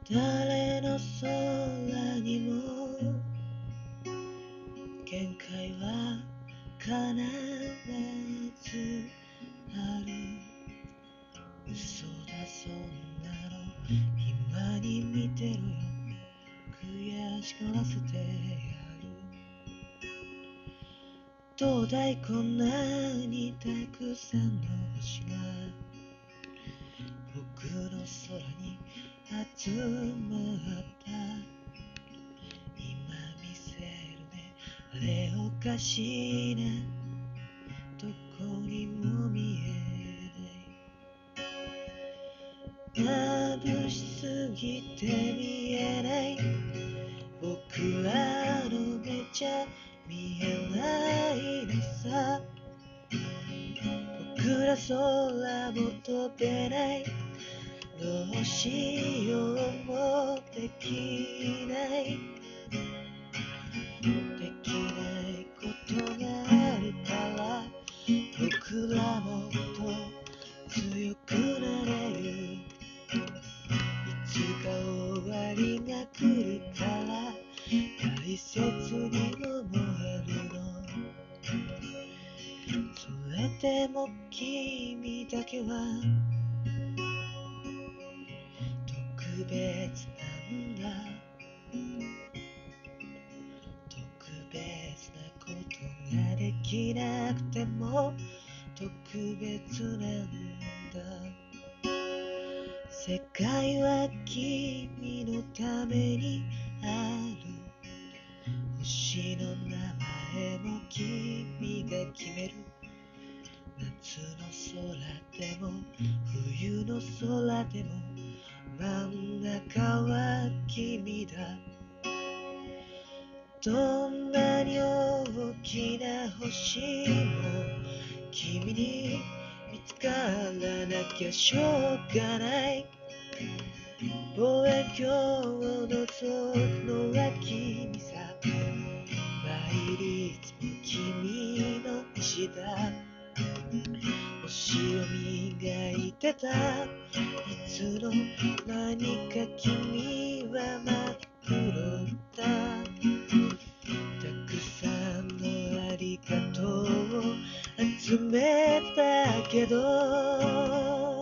誰の空にも限界は必ずある。嘘だそんなの今に見てろよ、悔しがらせてやる。どうだいこんなにたくさんの星が僕の空に集まった。今見せるね、あれおかしいな、どこにも見えない。眩しすぎて見えない、僕らの目じゃ見えないのさ。僕ら空も飛べない、どうしようもできない。できないことがあるから僕らもっと強くなれる。いつか終わりが来るから大切に思えるの。それでも君だけは特別なんだ。特別なことができなくても特別なんだ。世界は君のためにある。星の名前も君が決める。夏の空でも冬の空でも真ん中は君だ。どんなに大きな星も君に見つからなきゃしょうがない。望遠鏡を覗くのは君さ。参りいつも君の石だ。星を磨いてたいつの間にか君は真っ黒だ。たくさんのありがとうを集めたけど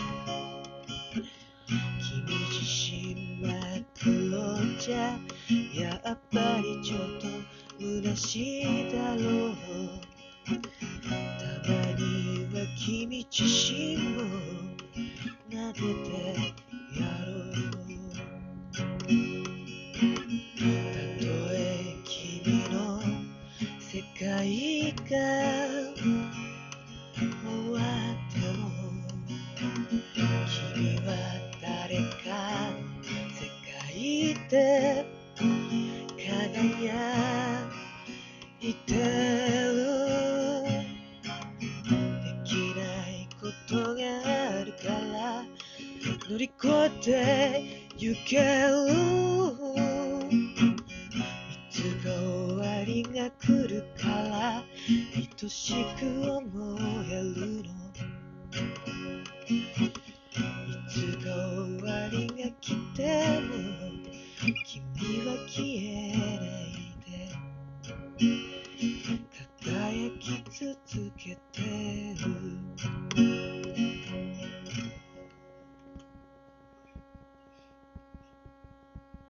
君自身は黒じゃやっぱりちょっと虚しいだろう。たまには君自身も撫でてやろう。たとえ君の世界が終わっても君は誰か世界で輝いてる。できないことがあるから乗り越えてゆける。いつか終わりが来るから愛しく思えるの。